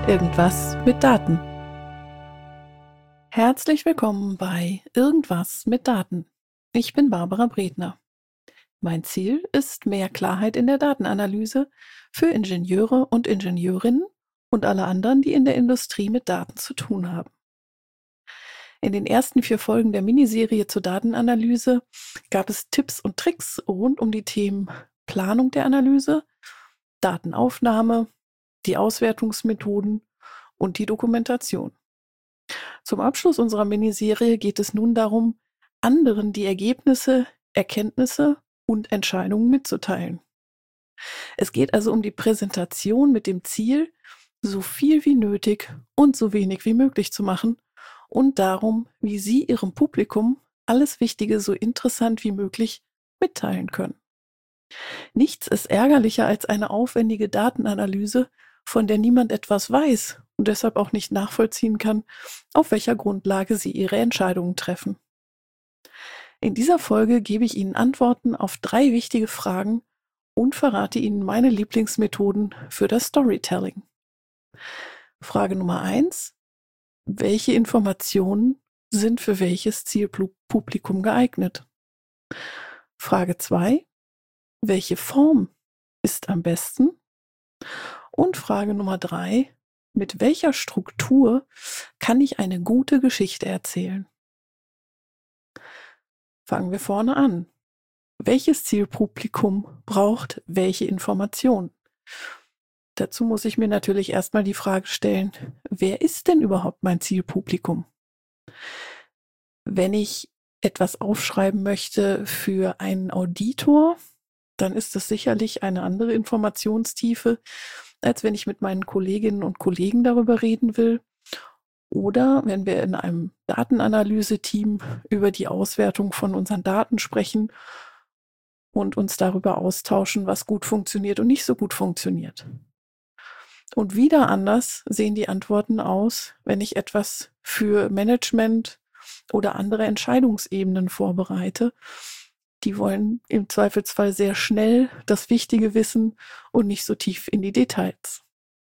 Irgendwas mit Daten. Herzlich willkommen bei Irgendwas mit Daten. Ich bin Barbara Bredner. Mein Ziel ist mehr Klarheit in der Datenanalyse für Ingenieure und Ingenieurinnen und alle anderen, die in der Industrie mit Daten zu tun haben. In den ersten 4 Folgen der Miniserie zur Datenanalyse gab es Tipps und Tricks rund um die Themen Planung der Analyse, Datenaufnahme, die Auswertungsmethoden und die Dokumentation. Zum Abschluss unserer Miniserie geht es nun darum, anderen die Ergebnisse, Erkenntnisse und Entscheidungen mitzuteilen. Es geht also um die Präsentation mit dem Ziel, so viel wie nötig und so wenig wie möglich zu machen und darum, wie Sie Ihrem Publikum alles Wichtige so interessant wie möglich mitteilen können. Nichts ist ärgerlicher als eine aufwendige Datenanalyse, von der niemand etwas weiß und deshalb auch nicht nachvollziehen kann, auf welcher Grundlage Sie Ihre Entscheidungen treffen. In dieser Folge gebe ich Ihnen Antworten auf 3 wichtige Fragen und verrate Ihnen meine Lieblingsmethoden für das Storytelling. Frage Nummer 1: Welche Informationen sind für welches Zielpublikum geeignet? Frage 2: Welche Form ist am besten? Und Frage Nummer 3: Mit welcher Struktur kann ich eine gute Geschichte erzählen? Fangen wir vorne an. Welches Zielpublikum braucht welche Information? Dazu muss ich mir natürlich erstmal die Frage stellen, wer ist denn überhaupt mein Zielpublikum? Wenn ich etwas aufschreiben möchte für einen Auditor, dann ist das sicherlich eine andere Informationstiefe, als wenn ich mit meinen Kolleginnen und Kollegen darüber reden will. Oder wenn wir in einem Datenanalyse-Team über die Auswertung von unseren Daten sprechen und uns darüber austauschen, was gut funktioniert und nicht so gut funktioniert. Und wieder anders sehen die Antworten aus, wenn ich etwas für Management oder andere Entscheidungsebenen vorbereite. Die wollen im Zweifelsfall sehr schnell das Wichtige wissen und nicht so tief in die Details.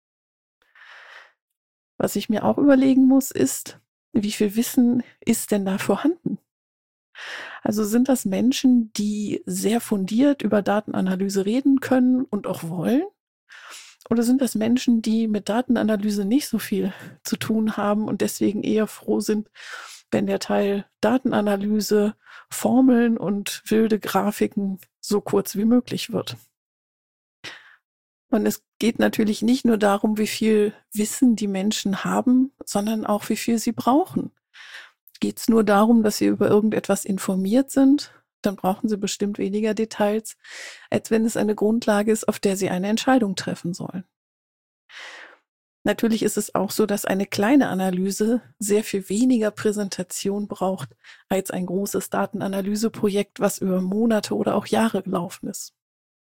Was ich mir auch überlegen muss, ist, wie viel Wissen ist denn da vorhanden? Also sind das Menschen, die sehr fundiert über Datenanalyse reden können und auch wollen? Oder sind das Menschen, die mit Datenanalyse nicht so viel zu tun haben und deswegen eher froh sind, wenn der Teil Datenanalyse, Formeln und wilde Grafiken so kurz wie möglich wird? Und es geht natürlich nicht nur darum, wie viel Wissen die Menschen haben, sondern auch, wie viel sie brauchen. Geht es nur darum, dass sie über irgendetwas informiert sind, dann brauchen sie bestimmt weniger Details, als wenn es eine Grundlage ist, auf der sie eine Entscheidung treffen sollen. Natürlich ist es auch so, dass eine kleine Analyse sehr viel weniger Präsentation braucht als ein großes Datenanalyseprojekt, was über Monate oder auch Jahre gelaufen ist.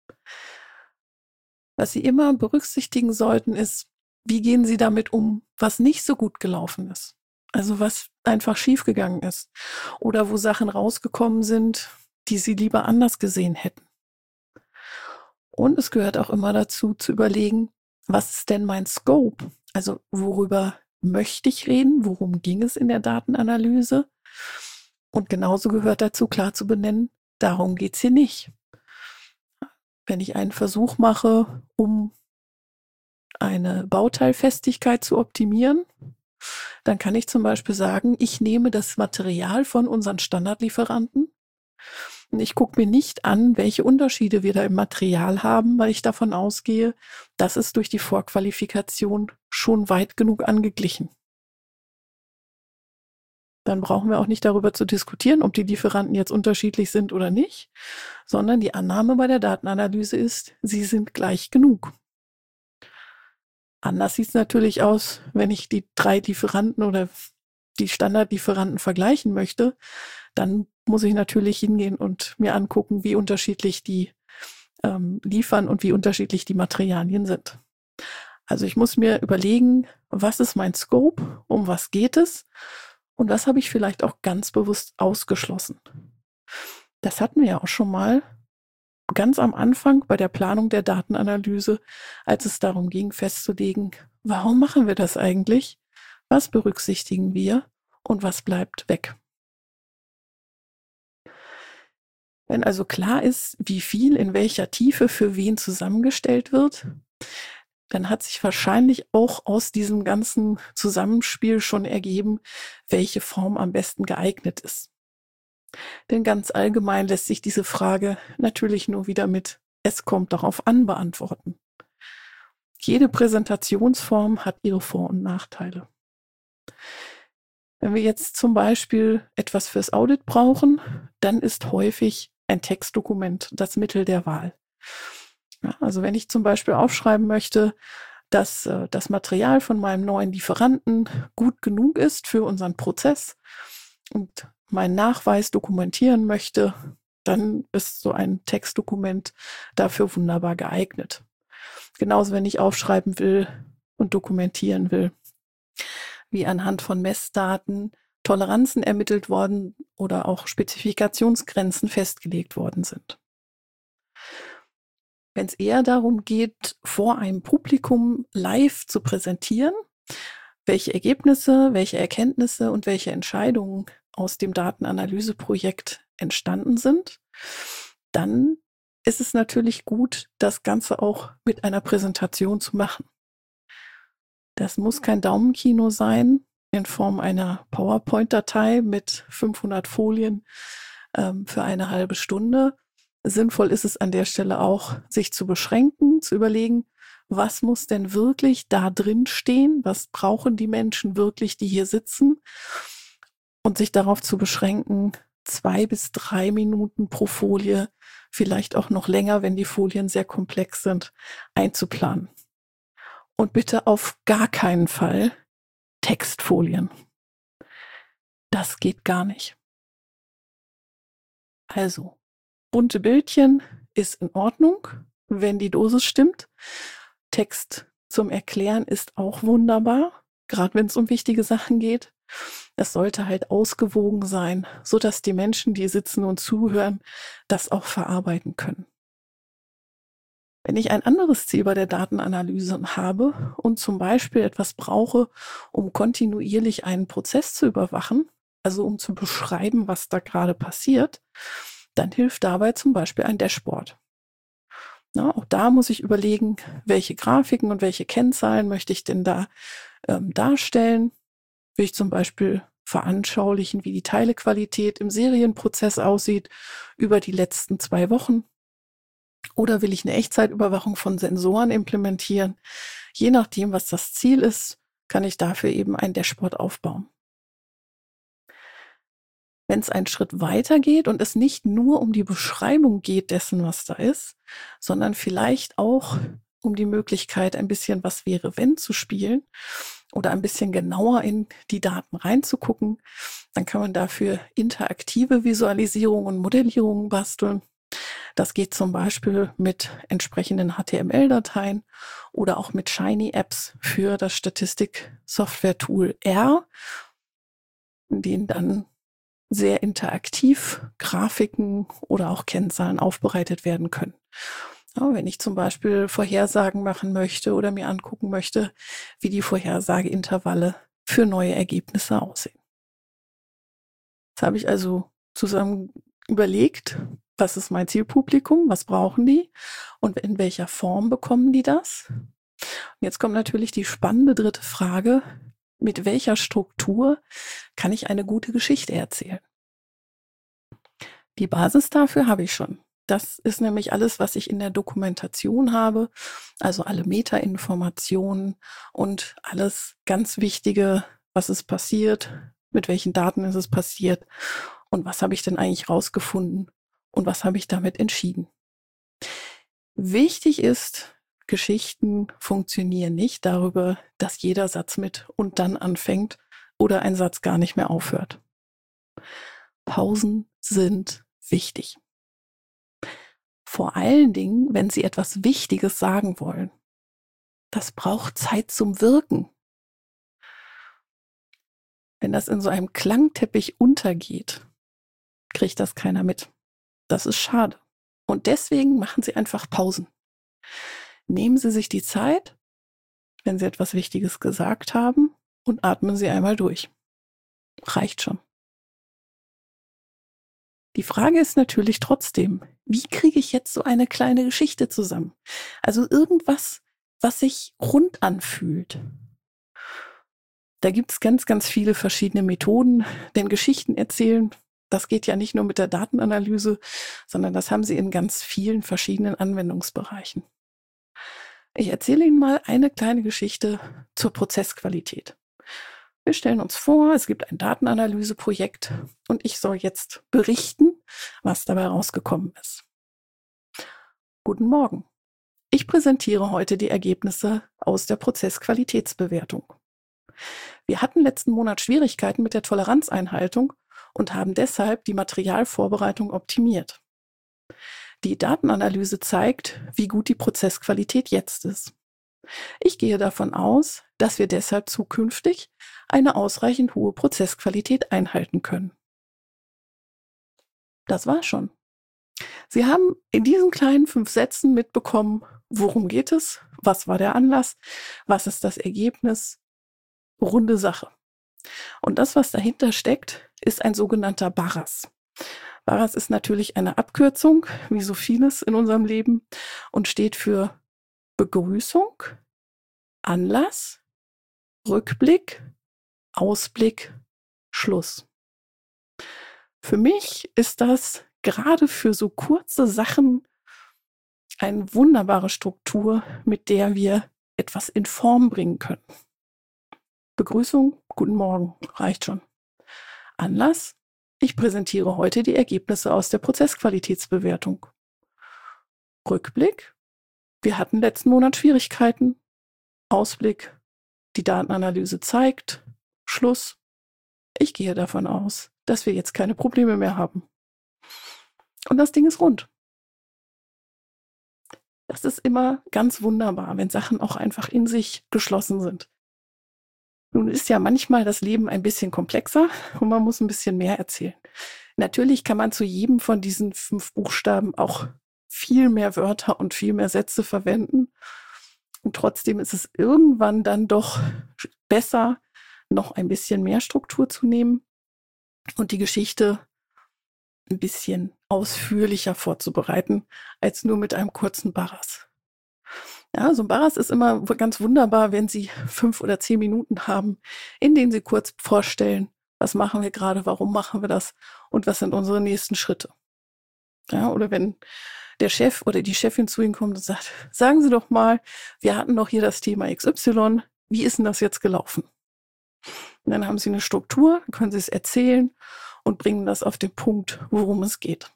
Was Sie immer berücksichtigen sollten, ist, wie gehen Sie damit um, was nicht so gut gelaufen ist? Also was einfach schiefgegangen ist oder wo Sachen rausgekommen sind, die Sie lieber anders gesehen hätten. Und es gehört auch immer dazu, zu überlegen, was ist denn mein Scope? Also worüber möchte ich reden? Worum ging es in der Datenanalyse? Und genauso gehört dazu, klar zu benennen, darum geht es hier nicht. Wenn ich einen Versuch mache, um eine Bauteilfestigkeit zu optimieren, dann kann ich zum Beispiel sagen, ich nehme das Material von unseren Standardlieferanten und ich gucke mir nicht an, welche Unterschiede wir da im Material haben, weil ich davon ausgehe, das ist durch die Vorqualifikation schon weit genug angeglichen. Dann brauchen wir auch nicht darüber zu diskutieren, ob die Lieferanten jetzt unterschiedlich sind oder nicht, sondern die Annahme bei der Datenanalyse ist, sie sind gleich genug. Anders sieht es natürlich aus, wenn ich die 3 Lieferanten oder die Standardlieferanten vergleichen möchte, dann muss ich natürlich hingehen und mir angucken, wie unterschiedlich die liefern und wie unterschiedlich die Materialien sind. Also ich muss mir überlegen, was ist mein Scope, um was geht es und was habe ich vielleicht auch ganz bewusst ausgeschlossen. Das hatten wir ja auch schon mal ganz am Anfang bei der Planung der Datenanalyse, als es darum ging, festzulegen, warum machen wir das eigentlich? Was berücksichtigen wir und was bleibt weg? Wenn also klar ist, wie viel in welcher Tiefe für wen zusammengestellt wird, dann hat sich wahrscheinlich auch aus diesem ganzen Zusammenspiel schon ergeben, welche Form am besten geeignet ist. Denn ganz allgemein lässt sich diese Frage natürlich nur wieder mit "Es kommt darauf an" beantworten. Jede Präsentationsform hat ihre Vor- und Nachteile. Wenn wir jetzt zum Beispiel etwas fürs Audit brauchen, dann ist häufig ein Textdokument das Mittel der Wahl. Ja, also wenn ich zum Beispiel aufschreiben möchte, dass das Material von meinem neuen Lieferanten gut genug ist für unseren Prozess und meinen Nachweis dokumentieren möchte, dann ist so ein Textdokument dafür wunderbar geeignet. Genauso, wenn ich aufschreiben will und dokumentieren will, wie anhand von Messdaten Toleranzen ermittelt worden oder auch Spezifikationsgrenzen festgelegt worden sind. Wenn es eher darum geht, vor einem Publikum live zu präsentieren, welche Ergebnisse, welche Erkenntnisse und welche Entscheidungen aus dem Datenanalyseprojekt entstanden sind, dann ist es natürlich gut, das Ganze auch mit einer Präsentation zu machen. Das muss kein Daumenkino sein in Form einer PowerPoint-Datei mit 500 Folien für eine halbe Stunde. Sinnvoll ist es an der Stelle auch, sich zu beschränken, zu überlegen, was muss denn wirklich da drin stehen? Was brauchen die Menschen wirklich, die hier sitzen? Und sich darauf zu beschränken, 2 bis 3 Minuten pro Folie, vielleicht auch noch länger, wenn die Folien sehr komplex sind, einzuplanen. Und bitte auf gar keinen Fall Textfolien. Das geht gar nicht. Also, bunte Bildchen ist in Ordnung, wenn die Dosis stimmt. Text zum Erklären ist auch wunderbar, gerade wenn es um wichtige Sachen geht. Es sollte halt ausgewogen sein, sodass die Menschen, die sitzen und zuhören, das auch verarbeiten können. Wenn ich ein anderes Ziel bei der Datenanalyse habe und zum Beispiel etwas brauche, um kontinuierlich einen Prozess zu überwachen, also um zu beschreiben, was da gerade passiert, dann hilft dabei zum Beispiel ein Dashboard. Na, auch da muss ich überlegen, welche Grafiken und welche Kennzahlen möchte ich denn da darstellen. Will ich zum Beispiel veranschaulichen, wie die Teilequalität im Serienprozess aussieht über die letzten 2 Wochen? Oder will ich eine Echtzeitüberwachung von Sensoren implementieren? Je nachdem, was das Ziel ist, kann ich dafür eben ein Dashboard aufbauen. Wenn es einen Schritt weiter geht und es nicht nur um die Beschreibung geht dessen, was da ist, sondern vielleicht auch um die Möglichkeit, ein bisschen "Was wäre wenn" zu spielen oder ein bisschen genauer in die Daten reinzugucken, dann kann man dafür interaktive Visualisierungen und Modellierungen basteln. Das geht zum Beispiel mit entsprechenden HTML-Dateien oder auch mit Shiny-Apps für das Statistik-Software-Tool R, in denen dann sehr interaktiv Grafiken oder auch Kennzahlen aufbereitet werden können. Ja, wenn ich zum Beispiel Vorhersagen machen möchte oder mir angucken möchte, wie die Vorhersageintervalle für neue Ergebnisse aussehen. Jetzt habe ich also zusammen überlegt, was ist mein Zielpublikum, was brauchen die und in welcher Form bekommen die das? Und jetzt kommt natürlich die spannende dritte Frage: Mit welcher Struktur kann ich eine gute Geschichte erzählen? Die Basis dafür habe ich schon. Das ist nämlich alles, was ich in der Dokumentation habe, also alle Metainformationen und alles ganz Wichtige, was ist passiert, mit welchen Daten ist es passiert und was habe ich denn eigentlich rausgefunden und was habe ich damit entschieden. Wichtig ist, Geschichten funktionieren nicht darüber, dass jeder Satz mit "und dann" anfängt oder ein Satz gar nicht mehr aufhört. Pausen sind wichtig. Vor allen Dingen, wenn Sie etwas Wichtiges sagen wollen. Das braucht Zeit zum Wirken. Wenn das in so einem Klangteppich untergeht, kriegt das keiner mit. Das ist schade. Und deswegen machen Sie einfach Pausen. Nehmen Sie sich die Zeit. wenn Sie etwas Wichtiges gesagt haben, und atmen Sie einmal durch. Reicht schon. Die Frage ist natürlich trotzdem, wie kriege ich jetzt so eine kleine Geschichte zusammen? Also irgendwas, was sich rund anfühlt. Da gibt es ganz, ganz viele verschiedene Methoden, denn Geschichten erzählen, das geht ja nicht nur mit der Datenanalyse, sondern das haben Sie in ganz vielen verschiedenen Anwendungsbereichen. Ich erzähle Ihnen mal eine kleine Geschichte zur Prozessqualität. Wir stellen uns vor, es gibt ein Datenanalyseprojekt und ich soll jetzt berichten, was dabei rausgekommen ist. Guten Morgen. Ich präsentiere heute die Ergebnisse aus der Prozessqualitätsbewertung. Wir hatten letzten Monat Schwierigkeiten mit der Toleranzeinhaltung und haben deshalb die Materialvorbereitung optimiert. Die Datenanalyse zeigt, wie gut die Prozessqualität jetzt ist. Ich gehe davon aus, dass wir deshalb zukünftig eine ausreichend hohe Prozessqualität einhalten können. Das war schon. Sie haben in diesen kleinen 5 Sätzen mitbekommen, worum geht es, was war der Anlass, was ist das Ergebnis, runde Sache. Und das, was dahinter steckt, ist ein sogenannter BARAS. BARAS ist natürlich eine Abkürzung, wie so vieles in unserem Leben, und steht für Begrüßung, Anlass, Rückblick, Ausblick, Schluss. Für mich ist das gerade für so kurze Sachen eine wunderbare Struktur, mit der wir etwas in Form bringen können. Begrüßung, guten Morgen, reicht schon. Anlass, ich präsentiere heute die Ergebnisse aus der Prozessqualitätsbewertung. Rückblick, wir hatten letzten Monat Schwierigkeiten. Ausblick, die Datenanalyse zeigt. Schluss, ich gehe davon aus, dass wir jetzt keine Probleme mehr haben. Und das Ding ist rund. Das ist immer ganz wunderbar, wenn Sachen auch einfach in sich geschlossen sind. Nun ist ja manchmal das Leben ein bisschen komplexer und man muss ein bisschen mehr erzählen. Natürlich kann man zu jedem von diesen 5 Buchstaben auch viel mehr Wörter und viel mehr Sätze verwenden. Und trotzdem ist es irgendwann dann doch besser, noch ein bisschen mehr Struktur zu nehmen und die Geschichte ein bisschen ausführlicher vorzubereiten, als nur mit einem kurzen BARAS. Ja, so ein BARAS ist immer ganz wunderbar, wenn Sie 5 oder 10 Minuten haben, in denen Sie kurz vorstellen, was machen wir gerade, warum machen wir das und was sind unsere nächsten Schritte. Ja, oder wenn der Chef oder die Chefin zu Ihnen kommt und sagt, sagen Sie doch mal, wir hatten doch hier das Thema XY, wie ist denn das jetzt gelaufen? Und dann haben Sie eine Struktur, können Sie es erzählen und bringen das auf den Punkt, worum es geht.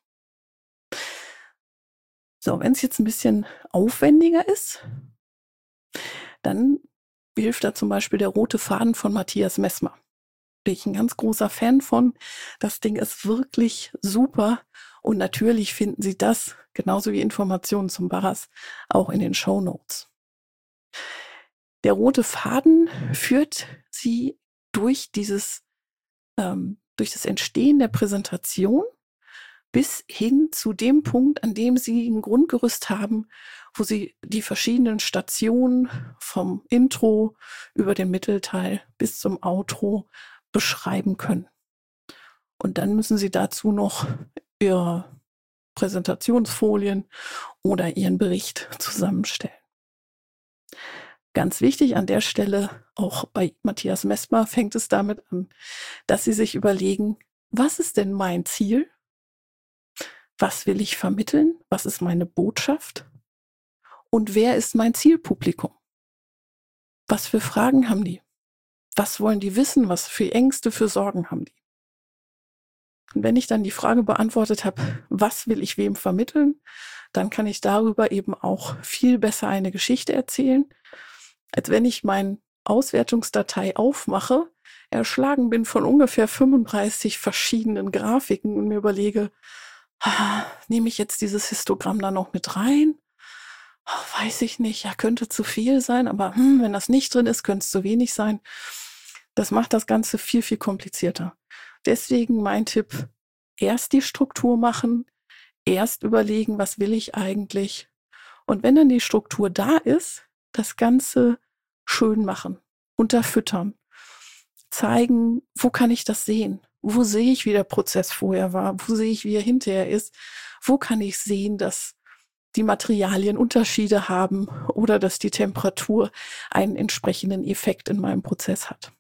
So, wenn es jetzt ein bisschen aufwendiger ist, dann hilft da zum Beispiel der rote Faden von Matthias Messmer. Bin ich ein ganz großer Fan von. Das Ding ist wirklich super. Und natürlich finden Sie das, genauso wie Informationen zum BARAS, auch in den Shownotes. Der rote Faden führt Sie durch das Entstehen der Präsentation bis hin zu dem Punkt, an dem Sie ein Grundgerüst haben, wo Sie die verschiedenen Stationen vom Intro über den Mittelteil bis zum Outro beschreiben können. Und dann müssen Sie dazu noch Ihre Präsentationsfolien oder Ihren Bericht zusammenstellen. Ganz wichtig an der Stelle, auch bei Matthias Messmer fängt es damit an, dass Sie sich überlegen, was ist denn mein Ziel? Was will ich vermitteln? Was ist meine Botschaft? Und wer ist mein Zielpublikum? Was für Fragen haben die? Was wollen die wissen? Was für Ängste, für Sorgen haben die? Und wenn ich dann die Frage beantwortet habe, was will ich wem vermitteln, dann kann ich darüber eben auch viel besser eine Geschichte erzählen, als wenn ich meine Auswertungsdatei aufmache, erschlagen bin von ungefähr 35 verschiedenen Grafiken und mir überlege, nehme ich jetzt dieses Histogramm da noch mit rein? Weiß ich nicht, ja, könnte zu viel sein, aber wenn das nicht drin ist, könnte es zu wenig sein. Das macht das Ganze viel, viel komplizierter. Deswegen mein Tipp, erst die Struktur machen, erst überlegen, was will ich eigentlich? Und wenn dann die Struktur da ist, das Ganze schön machen, unterfüttern, zeigen, wo kann ich das sehen? Wo sehe ich, wie der Prozess vorher war? Wo sehe ich, wie er hinterher ist? Wo kann ich sehen, dass die Materialien Unterschiede haben oder dass die Temperatur einen entsprechenden Effekt in meinem Prozess hat?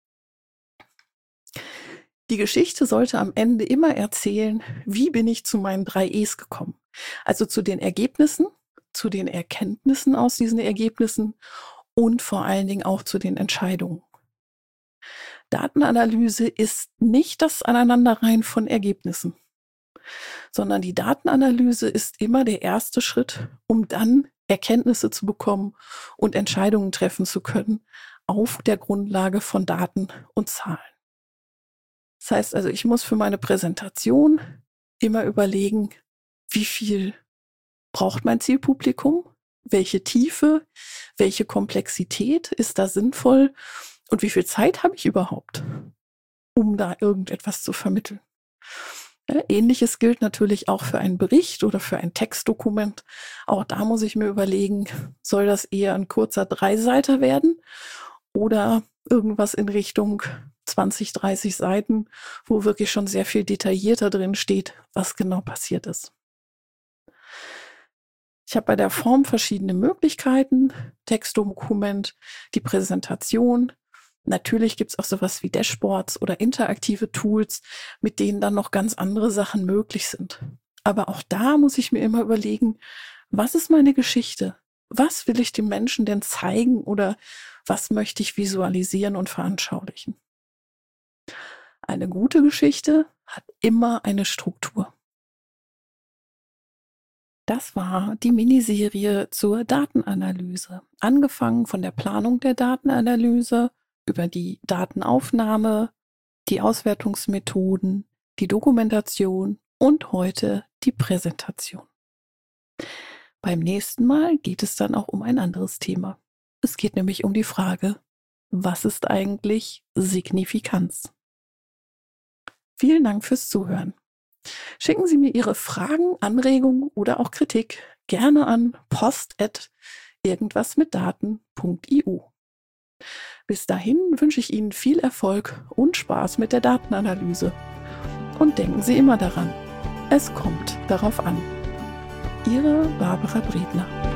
Die Geschichte sollte am Ende immer erzählen, wie bin ich zu meinen 3 E's gekommen? Also zu den Ergebnissen, zu den Erkenntnissen aus diesen Ergebnissen und vor allen Dingen auch zu den Entscheidungen. Datenanalyse ist nicht das Aneinanderreihen von Ergebnissen, sondern die Datenanalyse ist immer der erste Schritt, um dann Erkenntnisse zu bekommen und Entscheidungen treffen zu können auf der Grundlage von Daten und Zahlen. Das heißt also, ich muss für meine Präsentation immer überlegen, wie viel braucht mein Zielpublikum, welche Tiefe, welche Komplexität ist da sinnvoll und wie viel Zeit habe ich überhaupt, um da irgendetwas zu vermitteln. Ähnliches gilt natürlich auch für einen Bericht oder für ein Textdokument. Auch da muss ich mir überlegen, soll das eher ein kurzer 3-Seiter werden oder irgendwas in Richtung 20, 30 Seiten, wo wirklich schon sehr viel detaillierter drin steht, was genau passiert ist. Ich habe bei der Form verschiedene Möglichkeiten, Textdokument, die Präsentation. Natürlich gibt es auch sowas wie Dashboards oder interaktive Tools, mit denen dann noch ganz andere Sachen möglich sind. Aber auch da muss ich mir immer überlegen, was ist meine Geschichte? Was will ich dem Menschen denn zeigen oder was möchte ich visualisieren und veranschaulichen? Eine gute Geschichte hat immer eine Struktur. Das war die Miniserie zur Datenanalyse. Angefangen von der Planung der Datenanalyse, über die Datenaufnahme, die Auswertungsmethoden, die Dokumentation und heute die Präsentation. Beim nächsten Mal geht es dann auch um ein anderes Thema. Es geht nämlich um die Frage, was ist eigentlich Signifikanz? Vielen Dank fürs Zuhören. Schicken Sie mir Ihre Fragen, Anregungen oder auch Kritik gerne an post@irgendwasmitdaten.io. Bis dahin wünsche ich Ihnen viel Erfolg und Spaß mit der Datenanalyse. Und denken Sie immer daran, es kommt darauf an. Ihre Barbara Bredner.